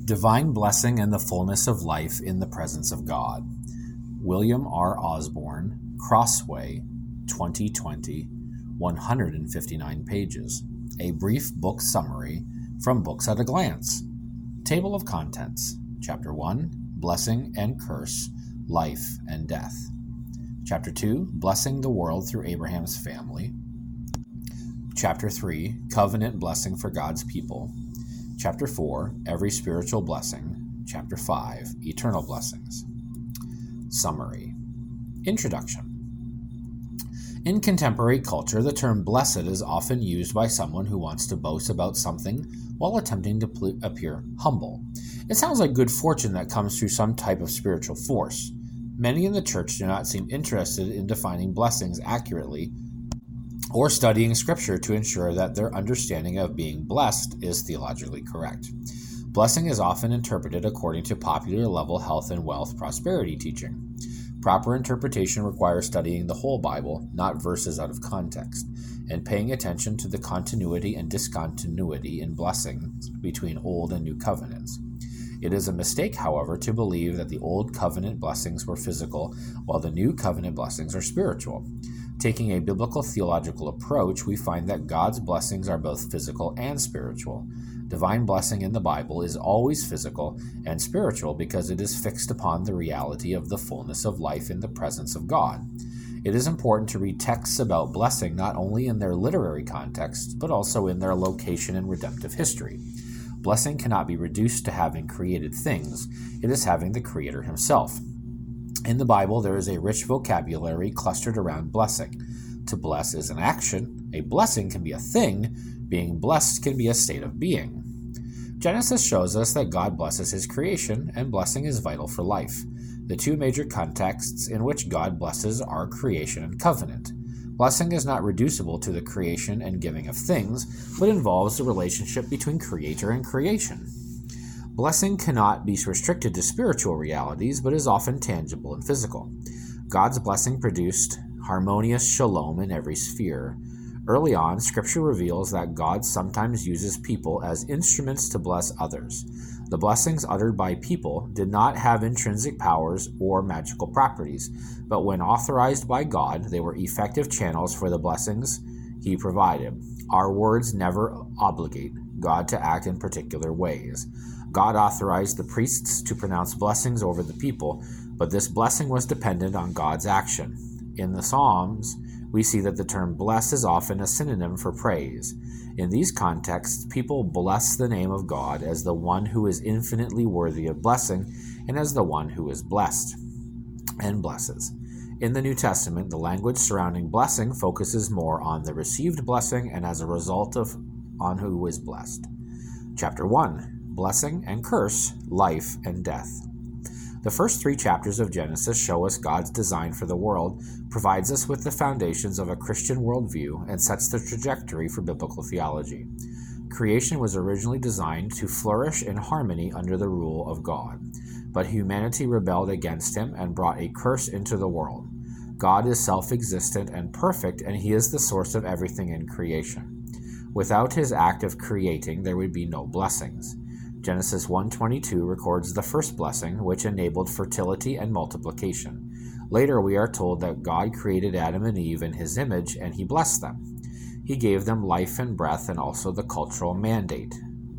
Divine Blessing and the Fullness of Life in the Presence of God. William R. Osborne, Crossway, 2020, 159 pages. A brief book summary from Books at a Glance. Table of Contents. Chapter 1, Blessing and Curse, Life and Death. Chapter 2, Blessing the World Through Abraham's Family. Chapter 3, Covenant Blessing for God's People. Chapter 4, Every Spiritual Blessing. Chapter 5, Eternal Blessings. Summary. Introduction. In contemporary culture, the term blessed is often used by someone who wants to boast about something while attempting to appear humble. It sounds like good fortune that comes through some type of spiritual force. Many in the church do not seem interested in defining blessings accurately or studying Scripture to ensure that their understanding of being blessed is theologically correct. Blessing is often interpreted according to popular level health and wealth prosperity teaching. Proper interpretation requires studying the whole Bible, not verses out of context, and paying attention to the continuity and discontinuity in blessings between Old and New Covenants. It is a mistake, however, to believe that the Old Covenant blessings were physical, while the New Covenant blessings are spiritual. Taking a biblical theological approach, we find that God's blessings are both physical and spiritual. Divine blessing in the Bible is always physical and spiritual because it is fixed upon the reality of the fullness of life in the presence of God. It is important to read texts about blessing not only in their literary context, but also in their location in redemptive history. Blessing cannot be reduced to having created things. It is having the Creator himself. In the Bible, there is a rich vocabulary clustered around blessing. To bless is an action. A blessing can be a thing. Being blessed can be a state of being. Genesis shows us that God blesses his creation, and blessing is vital for life. The two major contexts in which God blesses are creation and covenant. Blessing is not reducible to the creation and giving of things, but involves the relationship between Creator and creation. Blessing cannot be restricted to spiritual realities, but is often tangible and physical. God's blessing produced harmonious shalom in every sphere. Early on, Scripture reveals that God sometimes uses people as instruments to bless others. The blessings uttered by people did not have intrinsic powers or magical properties, but when authorized by God, they were effective channels for the blessings he provided. Our words never obligate God to act in particular ways. God authorized the priests to pronounce blessings over the people, but this blessing was dependent on God's action. In the Psalms, we see that the term bless is often a synonym for praise. In these contexts, people bless the name of God as the one who is infinitely worthy of blessing and as the one who is blessed and blesses. In the New Testament, the language surrounding blessing focuses more on the received blessing and as a result on who is blessed. Chapter 1. Blessing and Curse, Life and Death. The first 3 chapters of Genesis show us God's design for the world, provides us with the foundations of a Christian worldview, and sets the trajectory for biblical theology. Creation was originally designed to flourish in harmony under the rule of God, but humanity rebelled against him and brought a curse into the world. God is self-existent and perfect, and he is the source of everything in creation. Without his act of creating, there would be no blessings. Genesis 1:22 records the first blessing, which enabled fertility and multiplication. Later, we are told that God created Adam and Eve in his image, and he blessed them. He gave them life and breath and also the cultural mandate.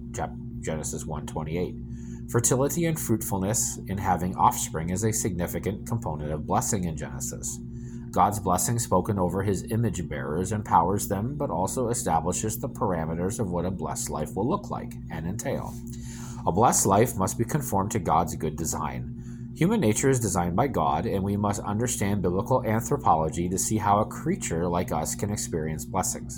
Genesis 1:28. Fertility and fruitfulness in having offspring is a significant component of blessing in Genesis. God's blessing spoken over his image bearers empowers them, but also establishes the parameters of what a blessed life will look like and entail. A blessed life must be conformed to God's good design. Human nature is designed by God, and we must understand biblical anthropology to see how a creature like us can experience blessings.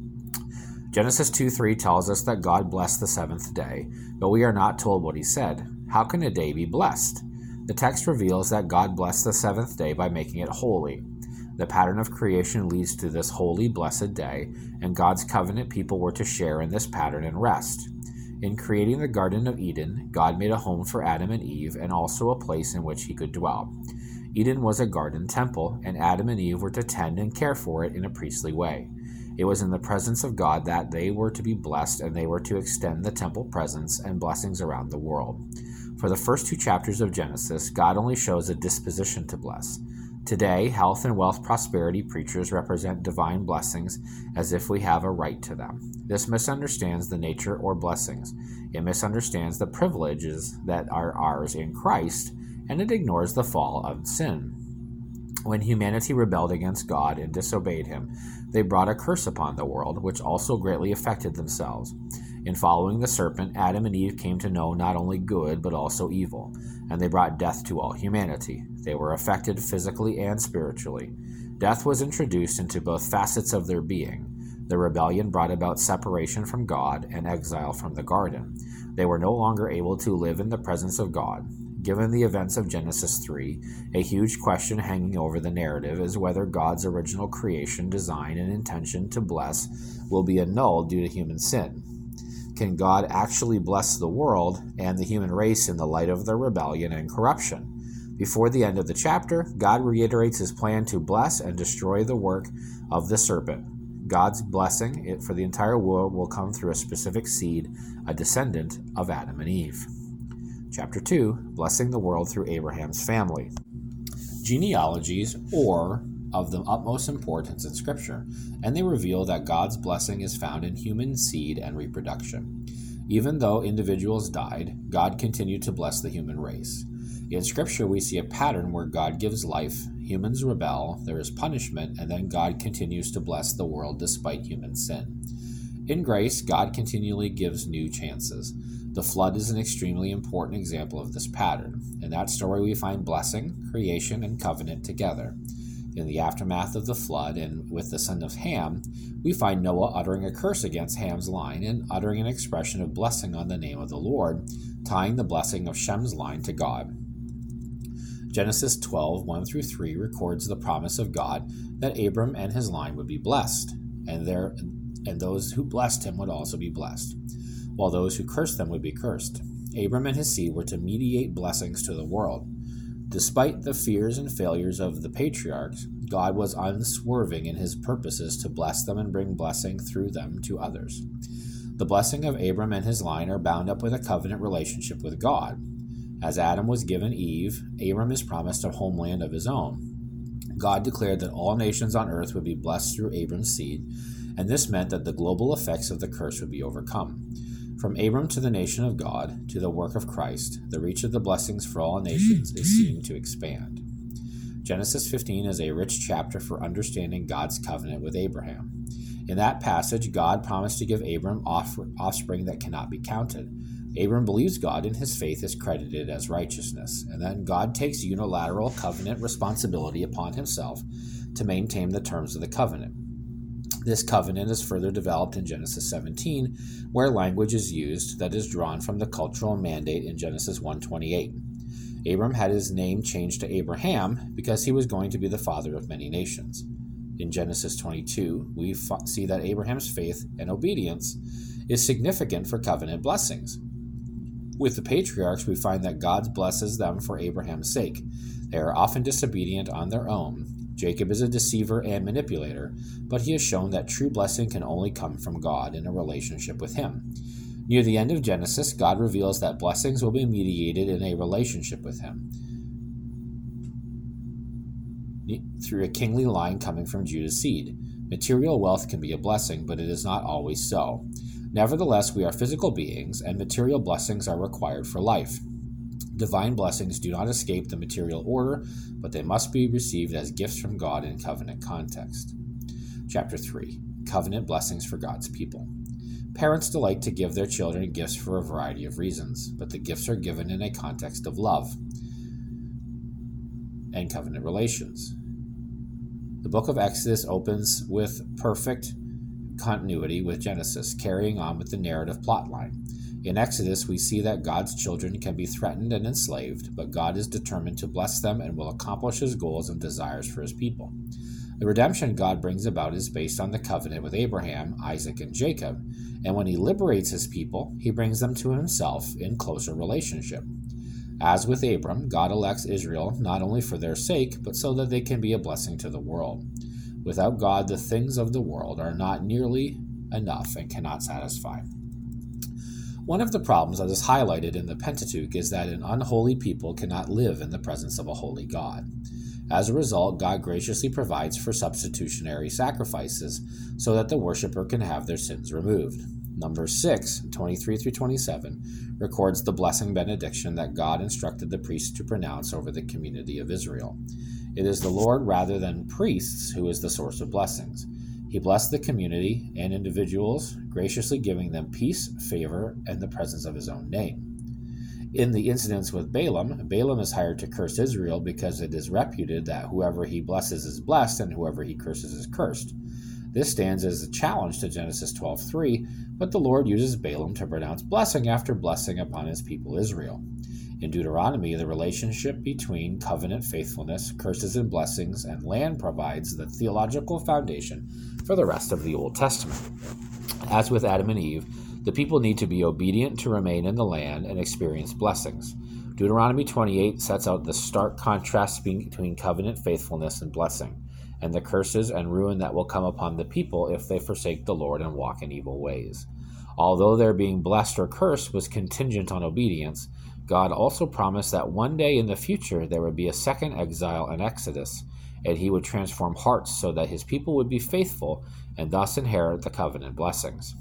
Genesis 2:3 tells us that God blessed the seventh day, but we are not told what he said. How can a day be blessed? The text reveals that God blessed the seventh day by making it holy. The pattern of creation leads to this holy, blessed day, and God's covenant people were to share in this pattern and rest. In creating the Garden of Eden, God made a home for Adam and Eve and also a place in which he could dwell. Eden was a garden temple, and Adam and Eve were to tend and care for it in a priestly way. It was in the presence of God that they were to be blessed, and they were to extend the temple presence and blessings around the world. For the first 2 chapters of Genesis, God only shows a disposition to bless. Today, health and wealth prosperity preachers represent divine blessings as if we have a right to them. This misunderstands the nature or blessings. It misunderstands the privileges that are ours in Christ, and it ignores the fall of sin. When humanity rebelled against God and disobeyed him, they brought a curse upon the world, which also greatly affected themselves. In following the serpent, Adam and Eve came to know not only good but also evil, and they brought death to all humanity. They were affected physically and spiritually. Death was introduced into both facets of their being. The rebellion brought about separation from God and exile from the garden. They were no longer able to live in the presence of God. Given the events of Genesis 3, a huge question hanging over the narrative is whether God's original creation, design, and intention to bless will be annulled due to human sin. Can God actually bless the world and the human race in the light of their rebellion and corruption? Before the end of the chapter, God reiterates his plan to bless and destroy the work of the serpent. God's blessing for the entire world will come through a specific seed, a descendant of Adam and Eve. Chapter 2, Blessing the World Through Abraham's Family. Genealogies are of the utmost importance in Scripture, and they reveal that God's blessing is found in human seed and reproduction. Even though individuals died, God continued to bless the human race. In Scripture, we see a pattern where God gives life, humans rebel, there is punishment, and then God continues to bless the world despite human sin. In grace, God continually gives new chances. The flood is an extremely important example of this pattern. In that story, we find blessing, creation, and covenant together. In the aftermath of the flood and with the son of Ham, we find Noah uttering a curse against Ham's line and uttering an expression of blessing on the name of the Lord, tying the blessing of Shem's line to God. Genesis 12, 1-3 records the promise of God that Abram and his line would be blessed, and those who blessed him would also be blessed, while those who cursed them would be cursed. Abram and his seed were to mediate blessings to the world. Despite the fears and failures of the patriarchs, God was unswerving in his purposes to bless them and bring blessing through them to others. The blessing of Abram and his line are bound up with a covenant relationship with God. As Adam was given Eve, Abram is promised a homeland of his own. God declared that all nations on earth would be blessed through Abram's seed, and this meant that the global effects of the curse would be overcome. From Abram to the nation of God, to the work of Christ, the reach of the blessings for all nations is seen to expand. Genesis 15 is a rich chapter for understanding God's covenant with Abraham. In that passage, God promised to give Abram offspring that cannot be counted. Abram believes God, and his faith is credited as righteousness. And then God takes unilateral covenant responsibility upon himself to maintain the terms of the covenant. This covenant is further developed in Genesis 17, where language is used that is drawn from the cultural mandate in Genesis 1:28. Abram had his name changed to Abraham because he was going to be the father of many nations. In Genesis 22, we see that Abraham's faith and obedience is significant for covenant blessings. With the patriarchs, we find that God blesses them for Abraham's sake. They are often disobedient on their own. Jacob is a deceiver and manipulator, but he has shown that true blessing can only come from God in a relationship with him. Near the end of Genesis, God reveals that blessings will be mediated in a relationship with him through a kingly line coming from Judah's seed. Material wealth can be a blessing, but it is not always so. Nevertheless, we are physical beings, and material blessings are required for life. Divine blessings do not escape the material order, but they must be received as gifts from God in covenant context. Chapter 3. Covenant Blessings for God's People. Parents delight to give their children gifts for a variety of reasons, but the gifts are given in a context of love and covenant relations. The book of Exodus opens with perfect continuity with Genesis, carrying on with the narrative plotline. In Exodus, we see that God's children can be threatened and enslaved, but God is determined to bless them and will accomplish his goals and desires for his people. The redemption God brings about is based on the covenant with Abraham, Isaac, and Jacob, and when he liberates his people, he brings them to himself in closer relationship. As with Abram, God elects Israel not only for their sake, but so that they can be a blessing to the world. Without God, the things of the world are not nearly enough and cannot satisfy. One of the problems that is highlighted in the Pentateuch is that an unholy people cannot live in the presence of a holy God. As a result, God graciously provides for substitutionary sacrifices so that the worshiper can have their sins removed. Numbers 6, 23 through 27, records the blessing benediction that God instructed the priests to pronounce over the community of Israel. It is the Lord rather than priests who is the source of blessings. He blessed the community and individuals, graciously giving them peace, favor, and the presence of his own name. In the incidents with Balaam, Balaam is hired to curse Israel because it is reputed that whoever he blesses is blessed and whoever he curses is cursed. This stands as a challenge to Genesis 12:3, but the Lord uses Balaam to pronounce blessing after blessing upon his people Israel. In Deuteronomy, the relationship between covenant faithfulness, curses and blessings, and land provides the theological foundation for the rest of the Old Testament. As with Adam and Eve, the people need to be obedient to remain in the land and experience blessings. Deuteronomy 28 sets out the stark contrast between covenant faithfulness and blessing, and the curses and ruin that will come upon the people if they forsake the Lord and walk in evil ways. Although their being blessed or cursed was contingent on obedience, God also promised that one day in the future there would be a second exile and exodus, and he would transform hearts so that his people would be faithful and thus inherit the covenant blessings.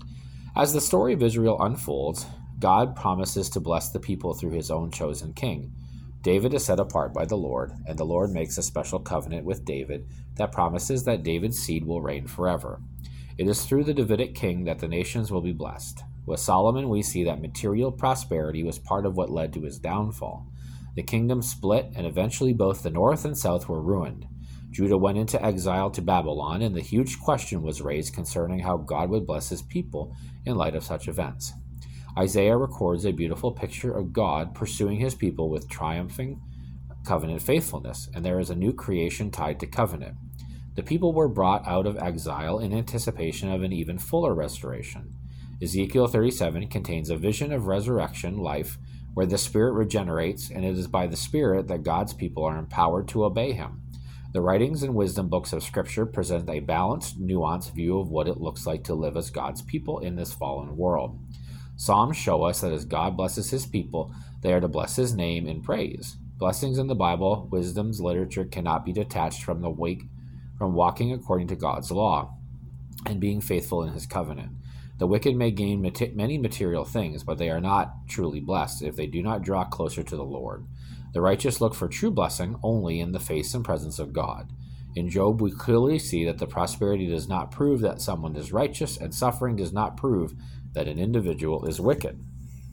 As the story of Israel unfolds, God promises to bless the people through his own chosen king. David is set apart by the Lord, and the Lord makes a special covenant with David that promises that David's seed will reign forever. It is through the Davidic king that the nations will be blessed. With Solomon, we see that material prosperity was part of what led to his downfall. The kingdom split, and eventually both the north and south were ruined. Judah went into exile to Babylon, and the huge question was raised concerning how God would bless his people in light of such events. Isaiah records a beautiful picture of God pursuing his people with triumphing covenant faithfulness, and there is a new creation tied to covenant. The people were brought out of exile in anticipation of an even fuller restoration. Ezekiel 37 contains a vision of resurrection life where the Spirit regenerates, and it is by the Spirit that God's people are empowered to obey him. The writings and wisdom books of Scripture present a balanced, nuanced view of what it looks like to live as God's people in this fallen world. Psalms show us that as God blesses his people, they are to bless his name in praise. Blessings in the Bible, wisdom's literature cannot be detached from walking according to God's law and being faithful in his covenant. The wicked may gain many material things, but they are not truly blessed if they do not draw closer to the Lord. The righteous look for true blessing only in the face and presence of God. In Job, we clearly see that the prosperity does not prove that someone is righteous, and suffering does not prove that an individual is wicked.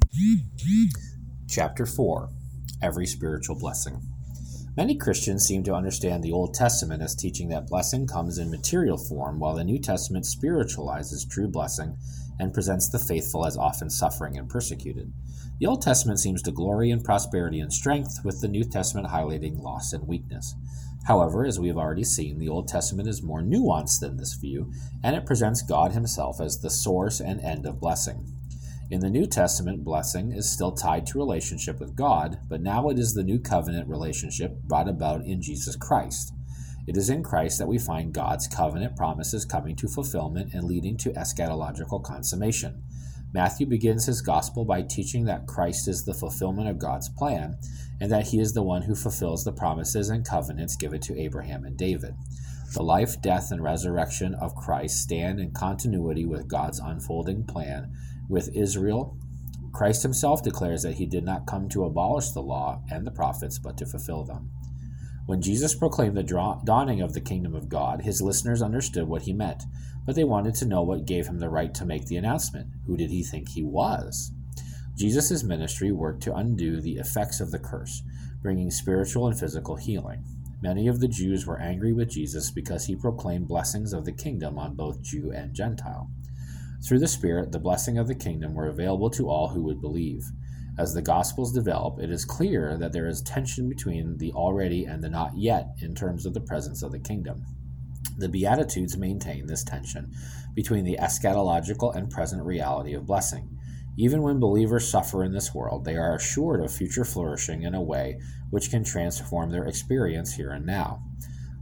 Chapter 4. Every Spiritual Blessing. Many Christians seem to understand the Old Testament as teaching that blessing comes in material form, while the New Testament spiritualizes true blessing and presents the faithful as often suffering and persecuted. The Old Testament seems to glory in prosperity and strength, with the New Testament highlighting loss and weakness. However, as we have already seen, the Old Testament is more nuanced than this view, and it presents God himself as the source and end of blessing. In the New Testament, blessing is still tied to relationship with God, but now it is the new covenant relationship brought about in Jesus Christ. It is in Christ that we find God's covenant promises coming to fulfillment and leading to eschatological consummation. Matthew begins his gospel by teaching that Christ is the fulfillment of God's plan, and that he is the one who fulfills the promises and covenants given to Abraham and David. The life, death, and resurrection of Christ stand in continuity with God's unfolding plan with Israel. Christ himself declares that he did not come to abolish the law and the prophets, but to fulfill them. When Jesus proclaimed the dawning of the kingdom of God, his listeners understood what he meant, but they wanted to know what gave him the right to make the announcement. Who did he think he was? Jesus' ministry worked to undo the effects of the curse, bringing spiritual and physical healing. Many of the Jews were angry with Jesus because he proclaimed blessings of the kingdom on both Jew and Gentile. Through the Spirit, the blessing of the kingdom were available to all who would believe. As the Gospels develop, it is clear that there is tension between the already and the not yet in terms of the presence of the kingdom. The Beatitudes maintain this tension between the eschatological and present reality of blessing. Even when believers suffer in this world, they are assured of future flourishing in a way which can transform their experience here and now.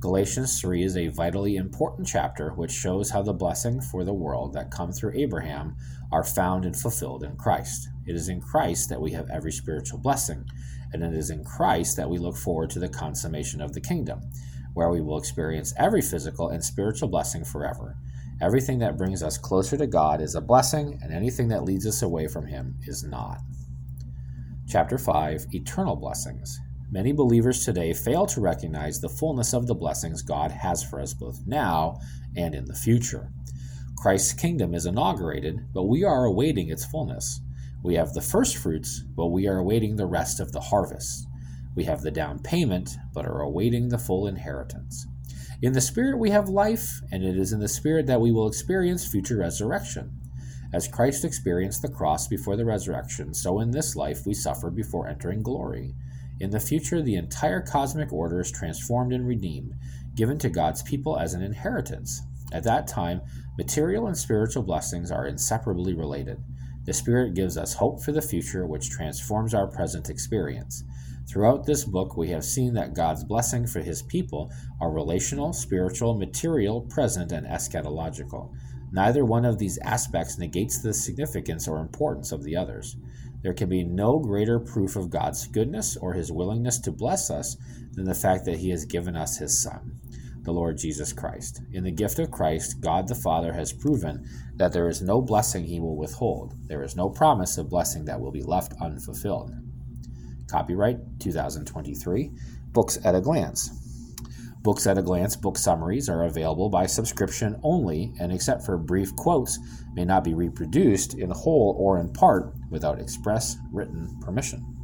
Galatians 3 is a vitally important chapter which shows how the blessing for the world that come through Abraham are found and fulfilled in Christ. It is in Christ that we have every spiritual blessing, and it is in Christ that we look forward to the consummation of the kingdom, where we will experience every physical and spiritual blessing forever. Everything that brings us closer to God is a blessing, and anything that leads us away from Him is not. Chapter 5, Eternal Blessings. Many believers today fail to recognize the fullness of the blessings God has for us both now and in the future. Christ's kingdom is inaugurated, but we are awaiting its fullness. We have the first fruits, but we are awaiting the rest of the harvest. We have the down payment, but are awaiting the full inheritance. In the Spirit we have life, and it is in the Spirit that we will experience future resurrection. As Christ experienced the cross before the resurrection, so in this life we suffer before entering glory. In the future, the entire cosmic order is transformed and redeemed, given to God's people as an inheritance. At that time, material and spiritual blessings are inseparably related. The Spirit gives us hope for the future, which transforms our present experience. Throughout this book, we have seen that God's blessing for His people are relational, spiritual, material, present, and eschatological. Neither one of these aspects negates the significance or importance of the others. There can be no greater proof of God's goodness or His willingness to bless us than the fact that He has given us His Son, the Lord Jesus Christ. In the gift of Christ, God the Father has proven that there is no blessing He will withhold. There is no promise of blessing that will be left unfulfilled. Copyright 2023, Books at a Glance. Books at a Glance book summaries are available by subscription only, and except for brief quotes, may not be reproduced in whole or in part without express written permission.